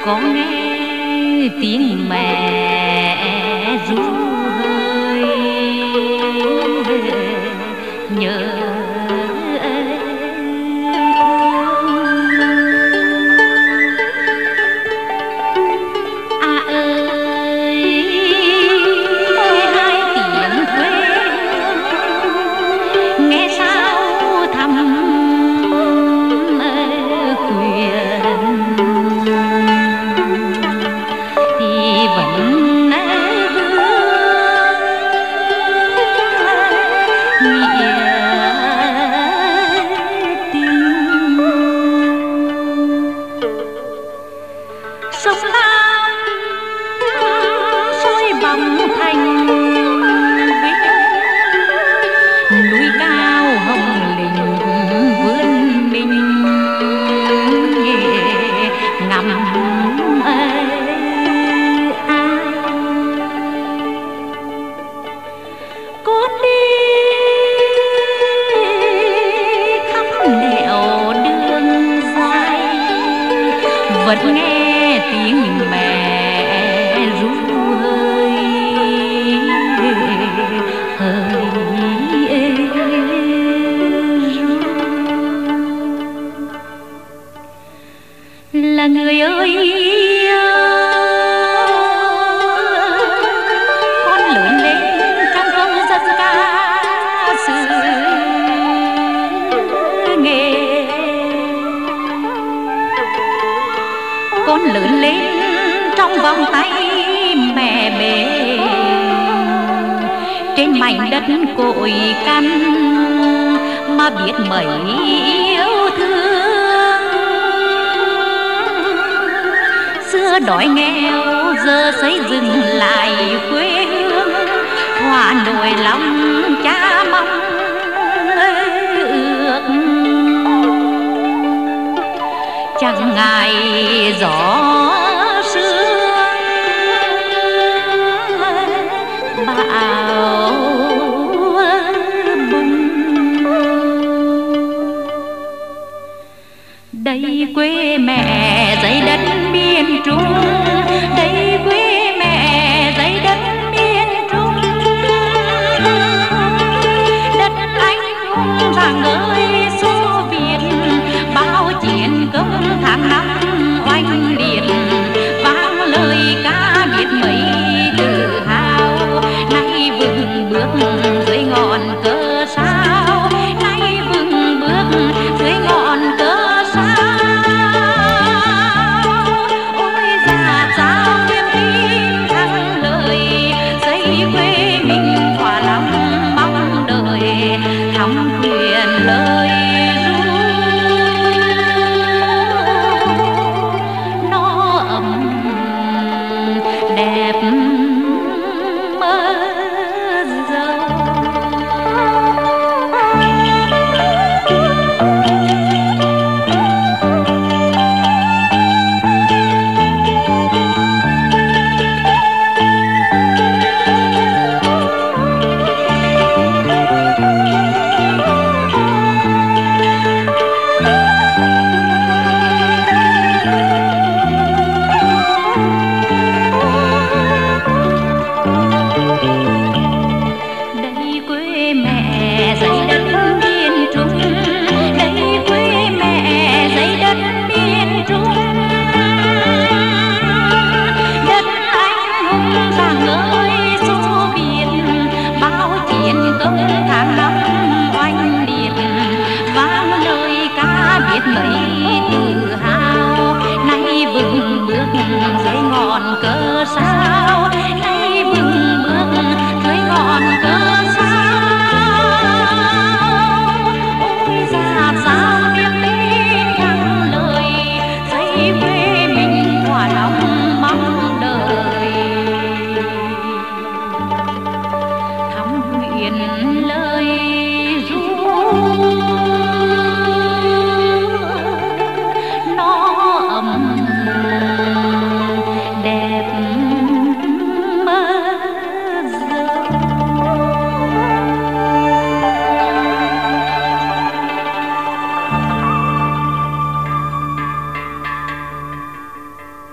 có nghe tiếng mẹ ru hơi nhớ vẫn nghe tiếng mẹ ru hơi ru. Là người ơi, con lớn lên trong công dân ca xứ nghề, con lớn lên trong vòng tay mẹ bề, trên mảnh đất cội căn mà biết mấy yêu thương. Xưa đói nghèo giờ xây dựng lại quê hương, thỏa nỗi lòng cha mong ước. Chẳng ngại gió sương bão bùng, đây quê mẹ dãy đất miền Trung.